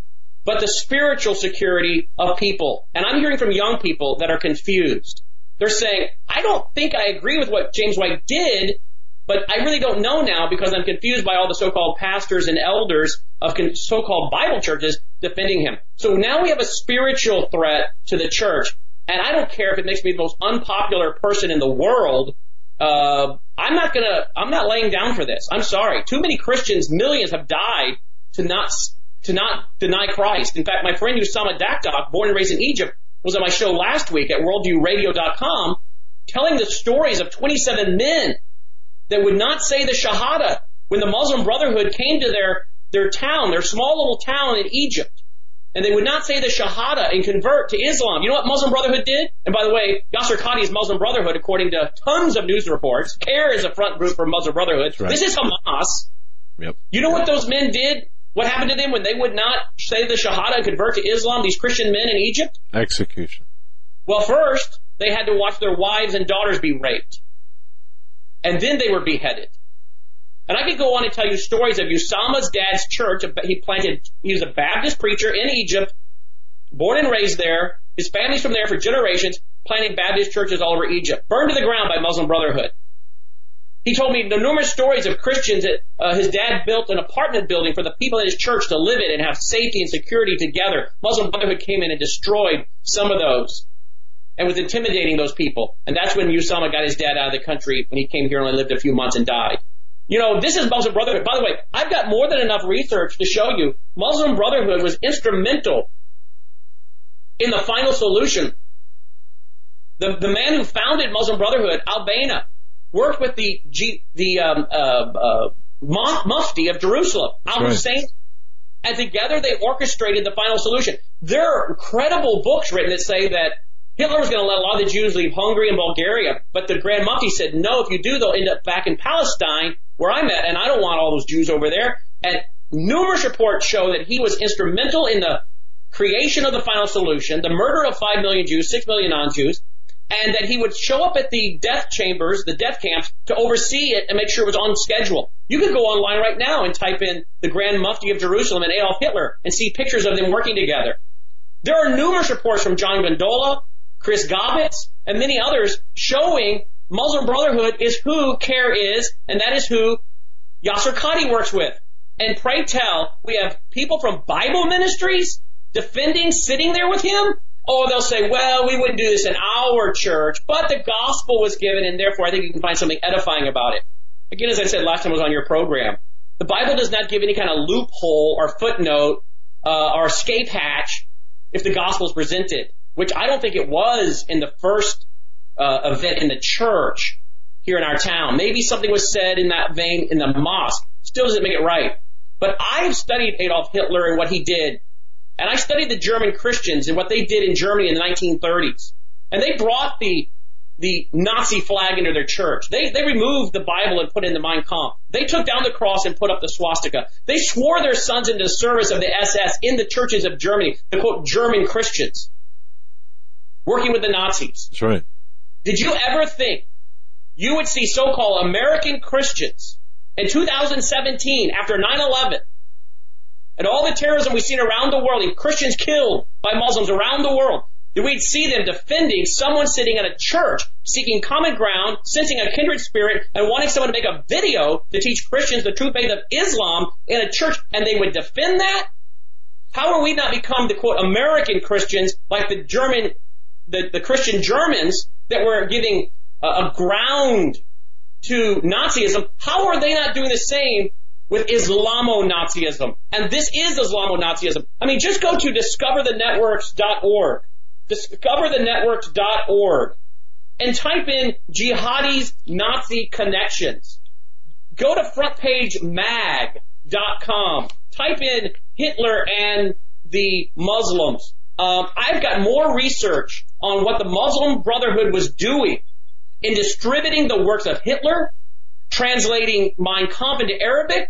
but the spiritual security of people. And I'm hearing from young people that are confused. They're saying, I don't think I agree with what James White did, but I really don't know now because I'm confused by all the so-called pastors and elders of so-called Bible churches defending him. So now we have a spiritual threat to the church. And I don't care if it makes me the most unpopular person in the world. I'm not laying down for this. I'm sorry. Too many Christians, millions have died to not deny Christ. In fact, my friend Usama Dakdok, born and raised in Egypt, was on my show last week at worldviewradio.com telling the stories of 27 men that would not say the Shahada when the Muslim Brotherhood came to their town, their small little town in Egypt. And they would not say the Shahada and convert to Islam. You know what Muslim Brotherhood did? And by the way, Yasser Qadhi is Muslim Brotherhood according to tons of news reports. CARE is a front group for Muslim Brotherhood. Right. This is Hamas. Yep. You know what those men did? What happened to them when they would not say the Shahada and convert to Islam, these Christian men in Egypt? Execution. Well, first, they had to watch their wives and daughters be raped. And then they were beheaded. And I could go on and tell you stories of Usama's dad's church. He was a Baptist preacher in Egypt, born and raised there. His family's from there for generations, planting Baptist churches all over Egypt, burned to the ground by Muslim Brotherhood. He told me the numerous stories of Christians that his dad built an apartment building for the people in his church to live in and have safety and security together. Muslim Brotherhood came in and destroyed some of those and was intimidating those people. And that's when Usama got his dad out of the country when he came here and only lived a few months and died. You know, this is Muslim Brotherhood. By the way, I've got more than enough research to show you Muslim Brotherhood was instrumental in the final solution. The man who founded Muslim Brotherhood, al-Banna, worked with the Mufti of Jerusalem, al-Hussein, and together they orchestrated the final solution. There are incredible books written that say that Hitler was going to let a lot of the Jews leave Hungary and Bulgaria, but the Grand Mufti said, no, if you do, they'll end up back in Palestine, where I'm at, and I don't want all those Jews over there. And numerous reports show that he was instrumental in the creation of the final solution, the murder of 5 million Jews, 6 million non-Jews, and that he would show up at the death chambers, the death camps, to oversee it and make sure it was on schedule. You could go online right now and type in the Grand Mufti of Jerusalem and Adolf Hitler and see pictures of them working together. There are numerous reports from John Gondola, Chris Gobbets, and many others showing Muslim Brotherhood is who CARE is, and that is who Yasser Qadhi works with. And pray tell, we have people from Bible ministries defending, sitting there with him. Oh, they'll say, well, we wouldn't do this in our church, but the gospel was given, and therefore I think you can find something edifying about it. Again, as I said last time I was on your program, the Bible does not give any kind of loophole or footnote or escape hatch if the gospel is presented, which I don't think it was in the first event in the church here in our town. Maybe something was said in that vein in the mosque. Still doesn't make it right. But I've studied Adolf Hitler and what he did. And I studied the German Christians and what they did in Germany in the 1930s. And they brought the Nazi flag into their church. They removed the Bible and put in the Mein Kampf. They took down the cross and put up the swastika. They swore their sons into the service of the SS in the churches of Germany, the quote German Christians, working with the Nazis. That's right. Did you ever think you would see so-called American Christians in 2017 after 9/11 and all the terrorism we've seen around the world and Christians killed by Muslims around the world, that we'd see them defending someone sitting at a church, seeking common ground, sensing a kindred spirit, and wanting someone to make a video to teach Christians the true faith of Islam in a church, and they would defend that? How are we not become the quote American Christians like the Christian Germans that were giving a ground to Nazism? How are they not doing the same with Islamo-Nazism? And this is Islamo-Nazism. I mean, just go to discoverthenetworks.org. Discoverthenetworks.org and type in jihadis Nazi connections. Go to frontpagemag.com. Type in Hitler and the Muslims. I've got more research on what the Muslim Brotherhood was doing in distributing the works of Hitler, translating Mein Kampf into Arabic.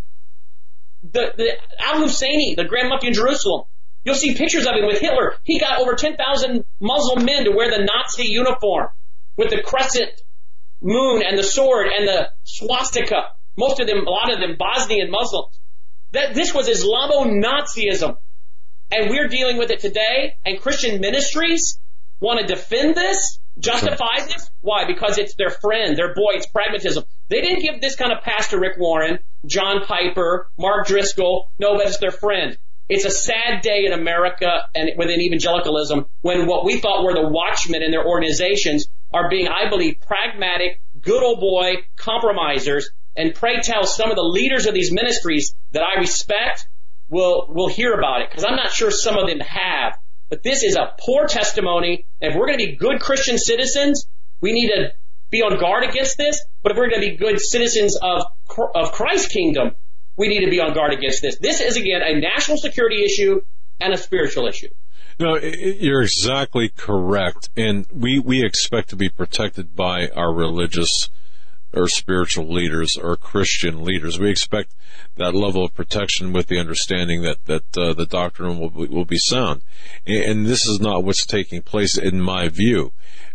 The al-Husseini, the Grand Mufti in Jerusalem, you'll see pictures of him with Hitler. He got over 10,000 Muslim men to wear the Nazi uniform with the crescent moon and the sword and the swastika. A lot of them Bosnian Muslims. This was Islamo-Nazism. and we're dealing with it today, and Christian ministries want to defend this, justify this. Why? Because it's their friend, their boy, it's pragmatism. They didn't give this kind of pastor Rick Warren, John Piper, Mark Driscoll, no, but it's their friend. It's a sad day in America and within evangelicalism when what we thought were the watchmen in their organizations are being, I believe, pragmatic, good old boy compromisers. And pray tell, some of the leaders of these ministries that I respect will hear about it, because I'm not sure some of them have. But this is a poor testimony. And if we're going to be good Christian citizens, we need to be on guard against this. But if we're going to be good citizens of Christ's kingdom, we need to be on guard against this. This is, again, a national security issue and a spiritual issue. No, you're exactly correct. And we expect to be protected by our religious or spiritual leaders or Christian leaders. We expect that level of protection with the understanding that the doctrine will be sound. And this is not what's taking place in my view.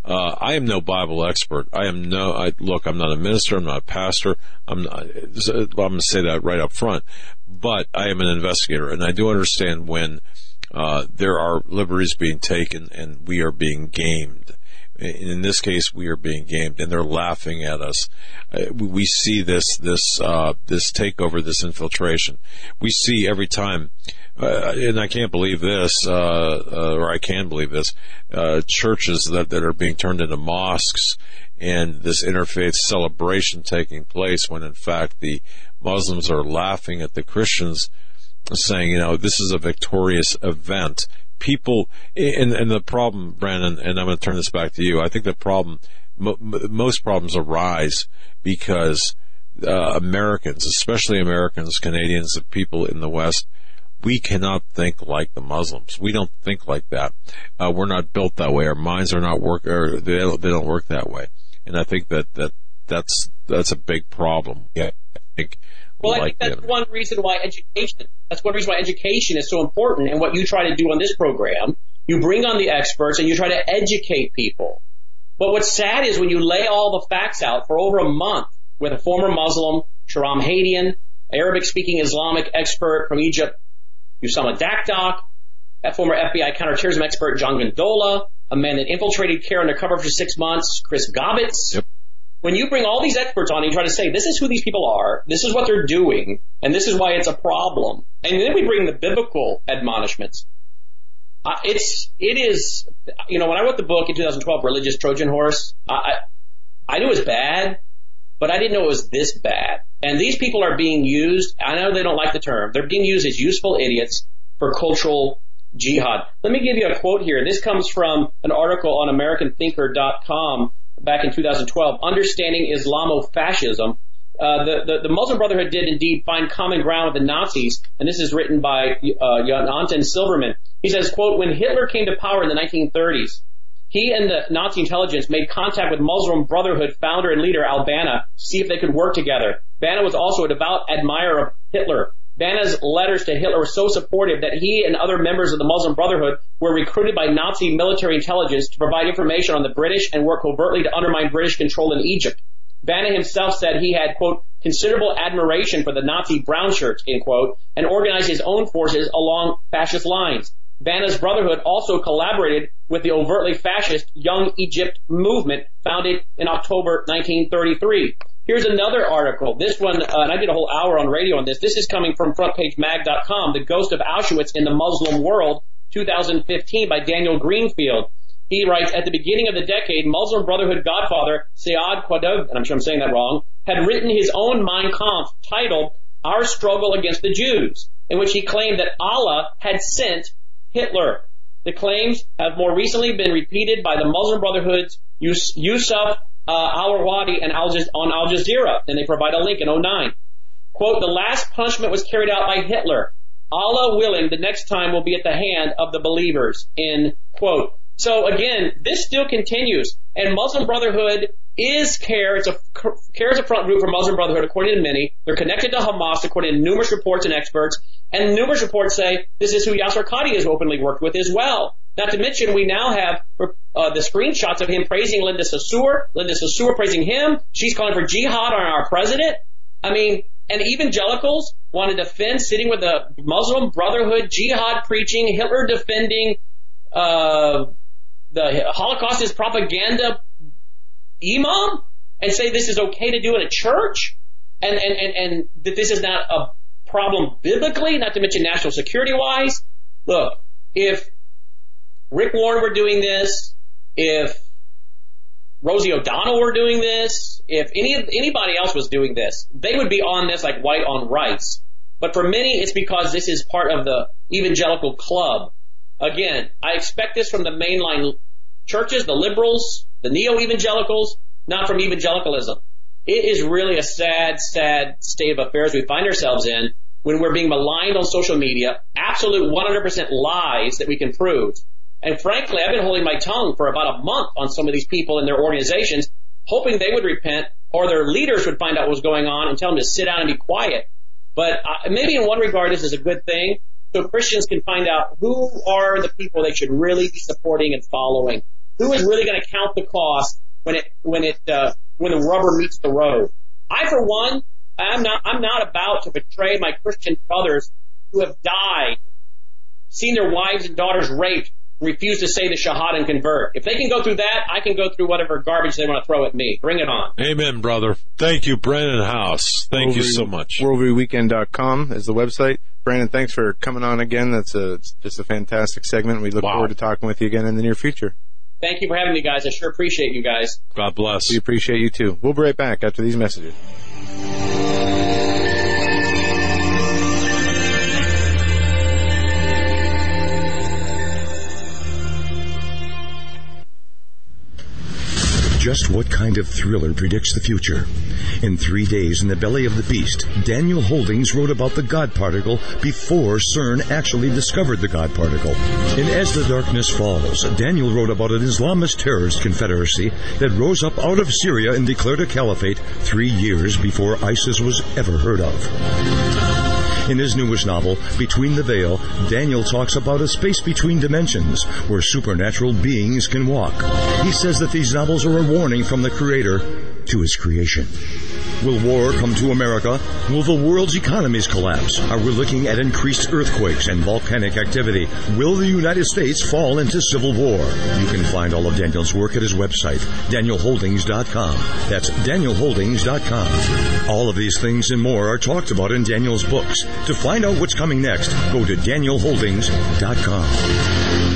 I am no Bible expert. Look, I'm not a minister. I'm not a pastor. I'm going to say that right up front. But I am an investigator, and I do understand when there are liberties being taken and we are being gamed. In this case, we are being gamed, and they're laughing at us. We see this takeover, this infiltration. We see every time, and I can't believe this, or I can believe this, churches that are being turned into mosques, and this interfaith celebration taking place when in fact the Muslims are laughing at the Christians, saying, this is a victorious event. People, and the problem, Brandon, and I'm going to turn this back to you, I think the problem, most problems arise because Americans, especially Americans, Canadians, the people in the West, we cannot think like the Muslims. We don't think like that. We're not built that way. Our minds are not they don't work that way. And I think that's a big problem. Yeah, I think that's one reason why education is so important. And what you try to do on this program, you bring on the experts and you try to educate people. But what's sad is when you lay all the facts out for over a month with a former Muslim, Shahram Hadian, Arabic-speaking Islamic expert from Egypt, Usama Dakdok, that former FBI counterterrorism expert, John Gondola, a man that infiltrated CARE undercover for 6 months, Chris Gobbets. Yep. When you bring all these experts on and you try to say, this is who these people are, this is what they're doing, and this is why it's a problem, and then we bring the biblical admonishments, it is, when I wrote the book in 2012, Religious Trojan Horse, I knew it was bad, but I didn't know it was this bad. And these people are being used, I know they don't like the term, they're being used as useful idiots for cultural jihad. Let me give you a quote here. This comes from an article on AmericanThinker.com back in 2012, Understanding Islamofascism. The Muslim Brotherhood did indeed find common ground with the Nazis, and this is written by Anton Silverman. He says, quote, when Hitler came to power in the 1930s, he and the Nazi intelligence made contact with Muslim Brotherhood founder and leader al-Banna to see if they could work together. Banna was also a devout admirer of Hitler. Banna's letters to Hitler were so supportive that he and other members of the Muslim Brotherhood were recruited by Nazi military intelligence to provide information on the British and work covertly to undermine British control in Egypt. Banna himself said he had, quote, considerable admiration for the Nazi brown shirts, end quote, and organized his own forces along fascist lines. Banna's Brotherhood also collaborated with the overtly fascist Young Egypt movement founded in October 1933. Here's another article. This one, and I did a whole hour on radio on this. This is coming from FrontPageMag.com, The Ghost of Auschwitz in the Muslim World, 2015, by Daniel Greenfield. He writes, at the beginning of the decade, Muslim Brotherhood godfather Saad Qutb, and I'm sure I'm saying that wrong, had written his own Mein Kampf titled Our Struggle Against the Jews, in which he claimed that Allah had sent Hitler. The claims have more recently been repeated by the Muslim Brotherhood's Yusuf al-Wadi and on Al Jazeera, and they provide a link in 2009. Quote, the last punishment was carried out by Hitler. Allah willing, the next time will be at the hand of the believers, end quote. So again, this still continues, and Muslim Brotherhood is CARE. CARE is a front group for Muslim Brotherhood, according to many. They're connected to Hamas, according to numerous reports and experts, and numerous reports say this is who Yasser Qadhi has openly worked with as well. Not to mention, we now have the screenshots of him praising Linda Sarsour praising him. She's calling for jihad on our president. I mean, And evangelicals want to defend sitting with a Muslim Brotherhood, jihad preaching, Hitler defending, the Holocaust is propaganda imam, and say this is okay to do in a church, and that this is not a problem biblically, not to mention national security wise. Look, if Rick Warren were doing this, if Rosie O'Donnell were doing this, if anybody else was doing this, they would be on this like white on rice. But for many, it's because this is part of the evangelical club. Again, I expect this from the mainline churches, the liberals, the neo-evangelicals, not from evangelicalism. It is really a sad, sad state of affairs we find ourselves in when we're being maligned on social media, absolute 100% lies that we can prove. And frankly, I've been holding my tongue for about a month on some of these people and their organizations, hoping they would repent or their leaders would find out what was going on and tell them to sit down and be quiet. But maybe in one regard, this is a good thing, so Christians can find out who are the people they should really be supporting and following. Who is really going to count the cost when the rubber meets the road? I, for one, I'm not about to betray my Christian brothers who have died, seen their wives and daughters raped, refuse to say the Shahada and convert. If they can go through that, I can go through whatever garbage they want to throw at me. Bring it on. Amen, brother. Thank you, Brandon House. Thank you so much. WorldViewWeekend.com is the website. Brandon, thanks for coming on again. That's just a fantastic segment. We look forward to talking with you again in the near future. Thank you for having me, guys. I sure appreciate you guys. God bless. We appreciate you, too. We'll be right back after these messages. Just what kind of thriller predicts the future? In 3 Days in the Belly of the Beast, Daniel Holdings wrote about the God particle before CERN actually discovered the God particle. In As the Darkness Falls, Daniel wrote about an Islamist terrorist confederacy that rose up out of Syria and declared a caliphate 3 years before ISIS was ever heard of. In his newest novel, Between the Veil, Daniel talks about a space between dimensions where supernatural beings can walk. He says that these novels are a warning from the Creator to his creation. Will war come to America? Will the world's economies collapse? Are we looking at increased earthquakes and volcanic activity? Will the United States fall into civil war? You can find all of Daniel's work at his website, DanielHoldings.com. That's DanielHoldings.com. All of these things and more are talked about in Daniel's books. To find out what's coming next, go to DanielHoldings.com.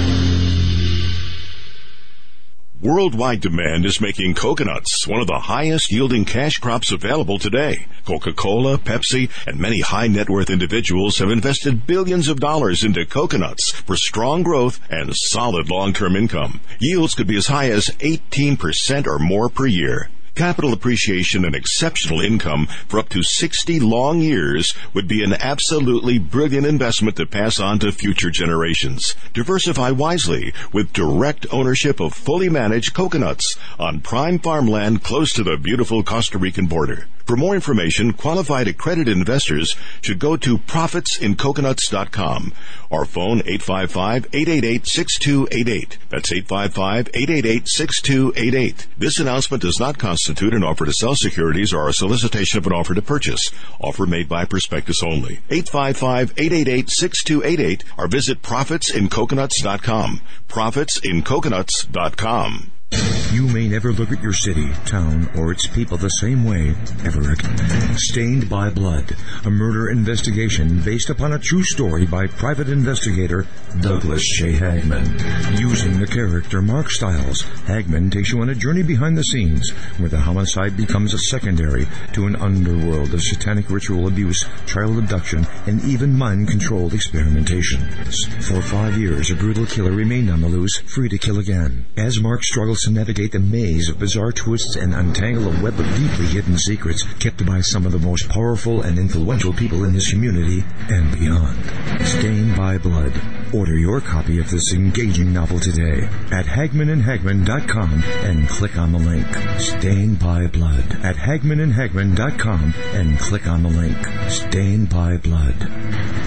Worldwide demand is making coconuts one of the highest yielding cash crops available today. Coca-Cola, Pepsi, and many high net worth individuals have invested billions of dollars into coconuts for strong growth and solid long-term income. Yields could be as high as 18% or more per year. Capital appreciation and exceptional income for up to 60 long years would be an absolutely brilliant investment to pass on to future generations. Diversify wisely with direct ownership of fully managed coconuts on prime farmland close to the beautiful Costa Rican border. For more information, qualified accredited investors should go to profitsincoconuts.com or phone 855-888-6288. That's 855-888-6288. This announcement does not constitute an offer to sell securities or a solicitation of an offer to purchase. Offer made by prospectus only. 855-888-6288 or visit profitsincoconuts.com. Profitsincoconuts.com. You may never look at your city, town, or its people the same way ever again. Stained by Blood, a murder investigation based upon a true story by private investigator Douglas J. Hagman. Using the character Mark Stiles, Hagman takes you on a journey behind the scenes where the homicide becomes a secondary to an underworld of satanic ritual abuse, child abduction, and even mind-controlled experimentation. For 5 years, a brutal killer remained on the loose, free to kill again. As Mark struggles to navigate the maze of bizarre twists and untangle a web of deeply hidden secrets kept by some of the most powerful and influential people in his community and beyond. Stained by Blood. Order your copy of this engaging novel today at HagmanandHagman.com and click on the link. Stained by Blood at HagmanandHagman.com and click on the link. Stained by Blood.